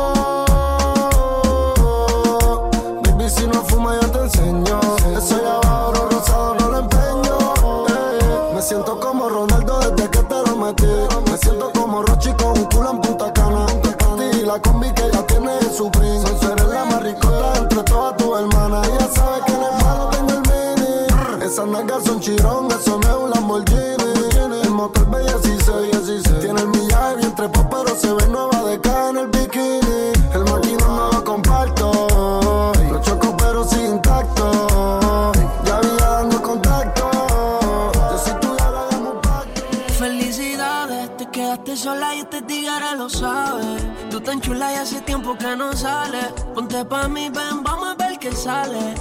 Baby, si no fuma yo te enseño. Eso ya va oro rosado, no lo empeño. Me siento como Ronaldo desde que te lo metí. Me siento como Rochi con un culo en Punta Cana. Y la combi que ella tiene en su print. Tú eres la más ricota entre todas tus hermanas. Ella sabe que en el malo tengo el mini. Esas nalgas son chirón, eso no es un Lamborghini. El motor B16, tiene el millaje bien trepado, pero se ve nueva de cara en el bikini. El maquinón no lo comparto. Lo choco pero sin intacto. Ya había dando contacto. Yo soy tuya, la damos un pacto. Felicidades, te quedaste sola y este tigre lo sabe. Tú tan chula y hace tiempo que no sales. Ponte pa' mí, ven, vamos a ver qué sale.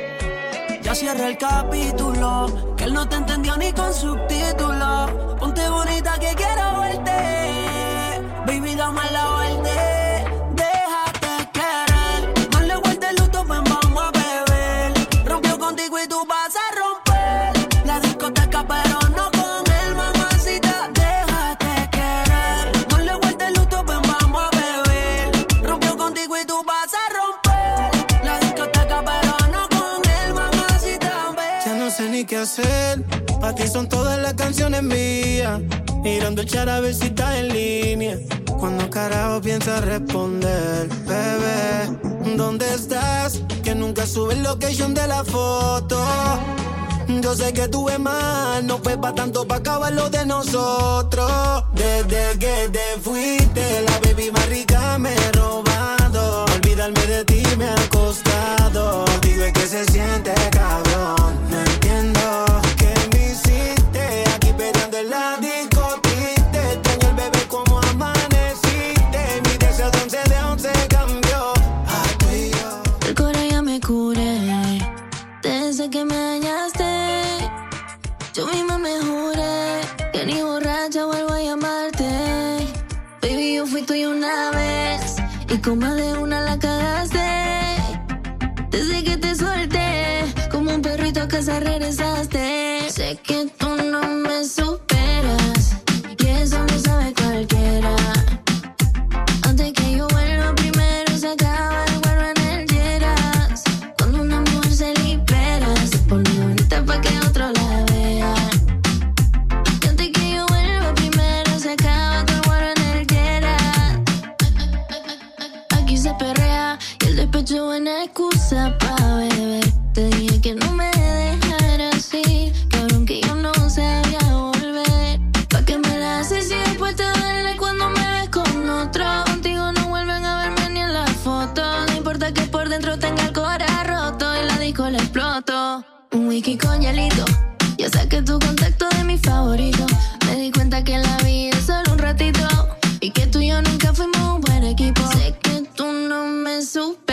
Ya cierra el capítulo, que él no te entendió ni con subtítulos. Ponte bonita que quiero verte. Baby, dame la orden. Déjate querer. No le guardes el luto, ven, vamos a beber. Rompió contigo y tú vas a romper la discoteca, pero no con él, mamacita. Déjate querer. No le guardes el luto, ven, vamos a beber. Rompió contigo y tú vas a romper la discoteca, pero no con él, mamacita. Ya no sé ni qué hacer. Pa' ti son todas las canciones mías. Mirando el chat a ver si está en línea. Cuando carajo piensas responder, bebé, ¿dónde estás? Que nunca subes location de la foto. Yo sé que tú ves mal, no fue pa' tanto pa' acabar lo de nosotros. Desde que te fuiste, la baby más rica me he robado. Olvidarme de ti me ha costado. Digo, es que se siente cabrón. No entiendo qué me hiciste. Aquí peleando en la disco triste. Tengo el bebé como amaneciste. Mi deseo de 11 de 11 cambió a tú y yo. El cora ya me curé. Desde que me dañaste, yo misma me juré que ni borracha vuelvo a llamarte. Baby, yo fui tuya una vez y con más de una la cagaste. Desde que te solté, como un perrito a casa regresaste. Sé que tú no me superas y eso lo sabe cualquiera. Antes que yo vuelva primero se acaba el guarro en el Lleras. Cuando una mujer se libera, se pone bonita pa' que otro la vea. Y antes que yo vuelva primero se acaba todo el guarro en el Lleras. Aquí se perrea y el despecho buena excusa pa' beber. Te dije que no me dejaras así, cabrón, que yo no sabía volver. Pa' que me la haces y después te duele cuando me ves con otro. Contigo no vuelven a verme ni en la foto. No importa que por dentro tenga el corazón roto y la disco la exploto. Un whisky con hielito, ya saqué tu contacto de mi favorito. Me di cuenta que la vida es solo un ratito y que tú y yo nunca fuimos un buen equipo. Sé que tú no me superas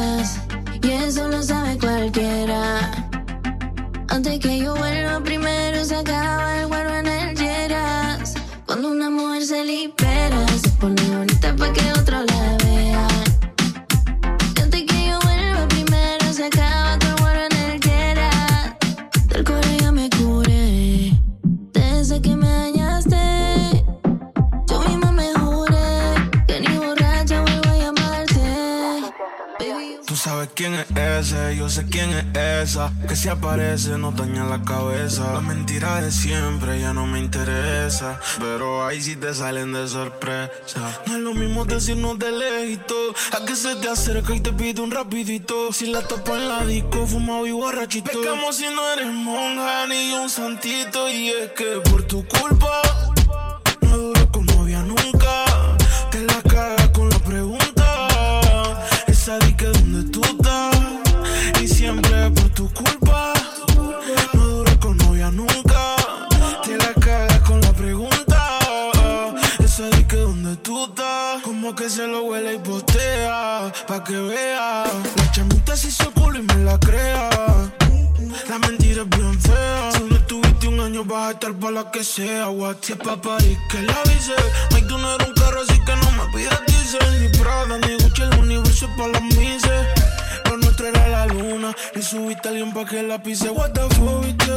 esperas, y eso lo sabe cualquiera. Antes que yo vuelva primero se acaba el guaro en el Lleras. Cuando una mujer se libera, se pone bonita pa' que otro la vea. Antes que yo vuelva primero se acaba todo el guaro en el Lleras. Del corazón ya me curé, desde que me dañaste. Yo misma me juré que ni borracha vuelvo a llamarte. Baby, tú sabes quién es ese, yo sé quién es esa. Que si aparece nos daña la cabeza. La mentira de siempre ya no me interesa, pero ahí sí te salen de sorpresa. No es lo mismo decirnos de lejito a que se te acerca y te pide un rapidito. Si la topo en la disco, fumado y borrachito. Pecamos si no eres monja ni un santito. Y es que por tu culpa no duró con novia nunca. Te la cagas con la pregunta esa di que donde tú estás. Y siempre por tu culpa no duró con novia nunca. Te la cagas con la pregunta esa di que donde tú estás. Como que se lo huele y postea pa' que vea. La chamita se hizo culo y me la crea. La mentira es bien fea. Si no estuviste un año vas a estar pa' la que sea. WhatsApp pa' París que la avise. Mike, tú no eres un carro así que no me pidas diesel. Ni Prada ni Gucci, el universo es pa' las mises. Lo nuestro era la luna. Le subiste a alguien pa' que la pise. What the fuck, viste.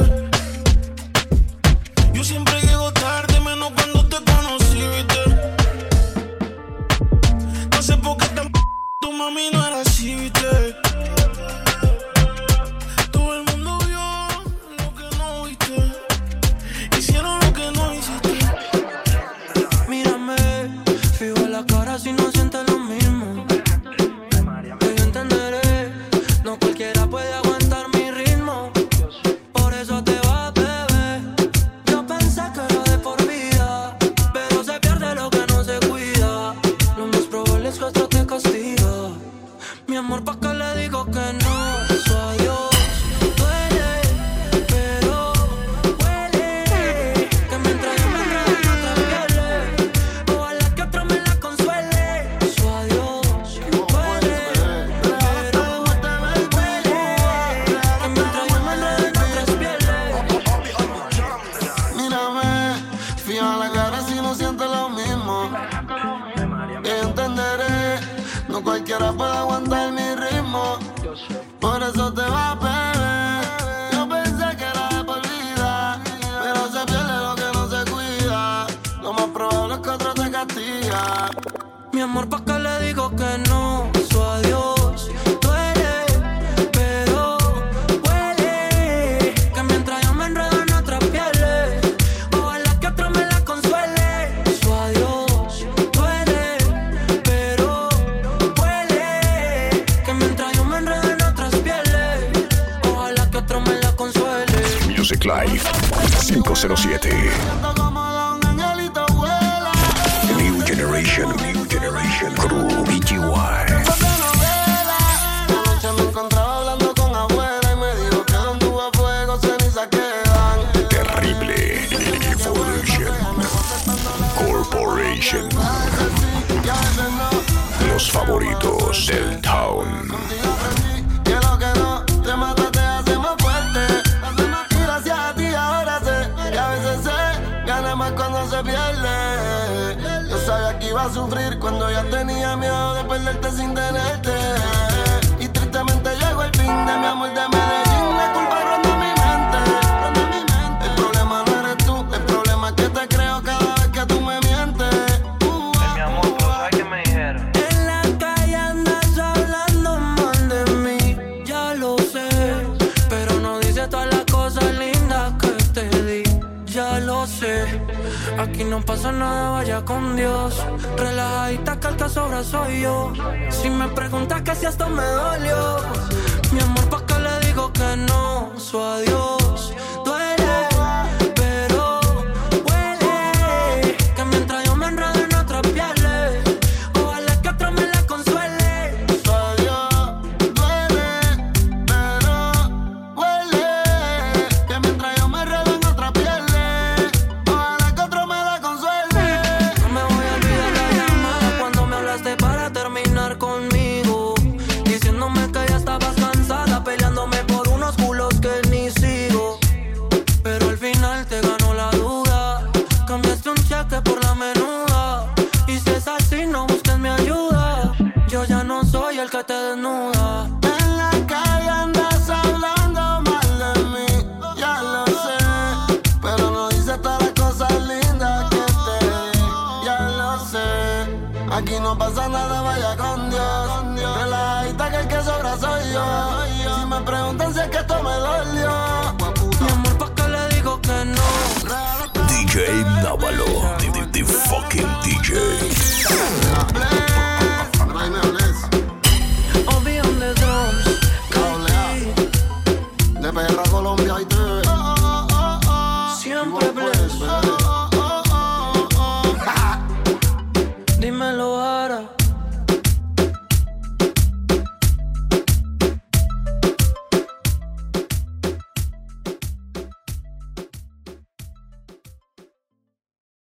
Yo siempre llego tarde, menos cuando te conocí, viste. No sé por qué tan tu mami no era así, viste. Todo el mundo vio lo que no viste. Hicieron lo que no hiciste. Mírame, fijo en la cara si no sientes lo mismo. Que yo entenderé, no cualquiera puede aguantar mi ritmo. Por eso te vas, bebé. Yo pensé que era de por vida, pero se pierde lo que no se cuida. Lo más probable es que otro te castiga. Mi amor, ¿pa' qué le digo que no? Su adiós duele, pero huele. Que mientras yo me enredo en otras pieles, ojalá que otro me la consuele. Su adiós duele, pero huele. Que mientras yo me enredo en otras pieles. Mírame, fija la cara si no sientes lo mismo. Que entenderé, no cualquiera puede aguantar mi ritmo. Por eso te vas, bebé. Yo pensé que era de por vida, pero se pierde lo que no se cuida. Lo más probable es que otro te castiga. Mi amor, ¿pa' qué le digo que no? Su adiós duele, pero huele. Que mientras yo me enredo en otras pieles, ojalá que otro me la consuele. Su adiós duele, pero huele. Que mientras yo me enredo en otras pieles, ojalá que otro me la consuele. Music Live 507. Siento como un angelito vuela. New Generation Crew BGY. Anoche me encontraba hablando con abuela y me dijo que donde hubo fuego ceniza quedan. Terrible Evolution Corporation. Los favoritos del town. Que lo que no te mata te hace más fuerte. Y gracias a ti ahora sé que a veces se gana más cuando se pierde. Yo sabía que iba a sufrir cuando ya tenía miedo de perderte sin tenerte. Y tristemente llegó el fin de mi amor de Medellín. La culpa ronda mi mente. El problema no eres tú, el problema es que te creo cada vez que tú me mientes. Mi amor, ¿tú sabes qué me dijeron? En la calle andas hablando mal de mí, ya lo sé. Pero no dices todas las cosas lindas que te di, ya lo sé. Aquí no pasa nada, vaya con Dios. Relajadita que el que sobra soy yo. Si me preguntas que si esto me dolió, mi amor, ¿pa' qué le digo que no? Su adiós duele, pero huele. Que mientras yo me enredo en otras pieles, ojalá que otro me la consuele. Su adiós duele, pero huele. Que mientras yo me enredo en otras pieles, ojalá que otro me la consuele. No me voy a olvidar la llamada cuando me hablaste para terminar conmigo, diciéndome desnuda. En la calle andas hablando mal de mí, ya lo sé. Pero no dices todas las cosas lindas que te di, ya lo sé. Aquí no pasa nada, vaya con Dios. Relajadita que el que sobra soy yo. Si me preguntan si es que esto me dolió, mi amor, ¿pa' qué le digo que no? DJ Návalo, the fucking DJ.